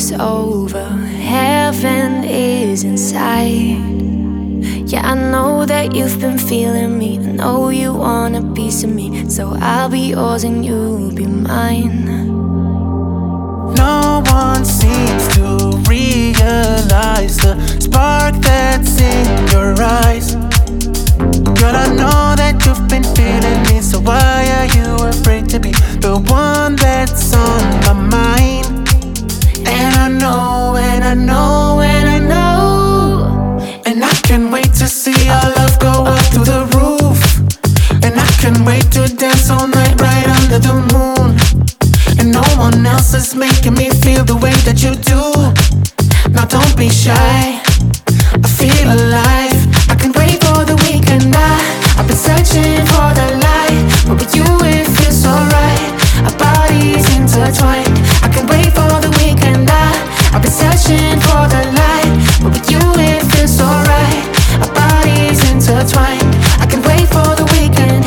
is over, heaven is inside. Yeah, I know that you've been feeling me. I know you want a piece of me, so I'll be yours and you'll be mine. No one seems to realize the spark that's in your eyes. Girl, I know that you've been feeling me, so why are you afraid to be the one that's on my mind? And I know, and I know, and I know, and I can't wait to see our love go up through the roof. And I can't wait to dance all night right under the moon. And no one else is making me feel the way that you do. Now don't be shy, I feel alive. I can't wait for the weekend. I've been searching for the light, but with you it feels so right. Our bodies intertwined. I can't wait for the weekend. I've been searching for the light, but with you it feels so right. Our bodies intertwined. I can't wait for the weekend.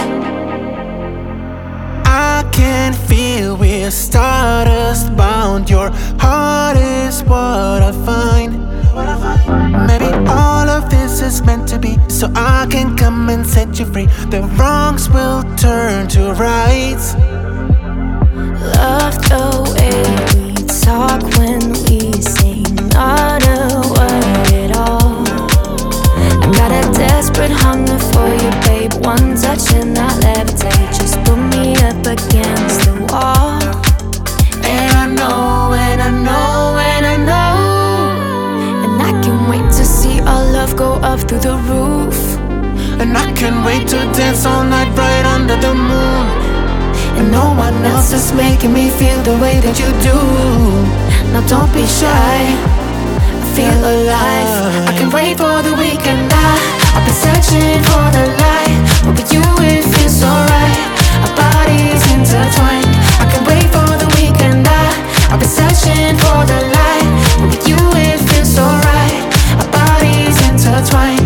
I can feel we're stardust bound. Your heart is what I find. Maybe all of this is meant to be, so I can come and set you free. The wrongs will turn to rights. Love the way we talk when we sing, not a word at all. I got a desperate hunger for you, babe. One touch and I levitate. Just put me up against the wall. And I know, and I know, and I know, and I can't wait to see our love go up through the roof. and I can't wait to dance all night right under the moon. And no one else is making me feel the way that you do. Now don't be shy, I feel alive. I can't wait for the weekend. I've been searching for the light, but with you it feels so right. Our bodies intertwined. I can't wait for the weekend. I've been searching for the light, but with you it feels so right. Our bodies intertwined.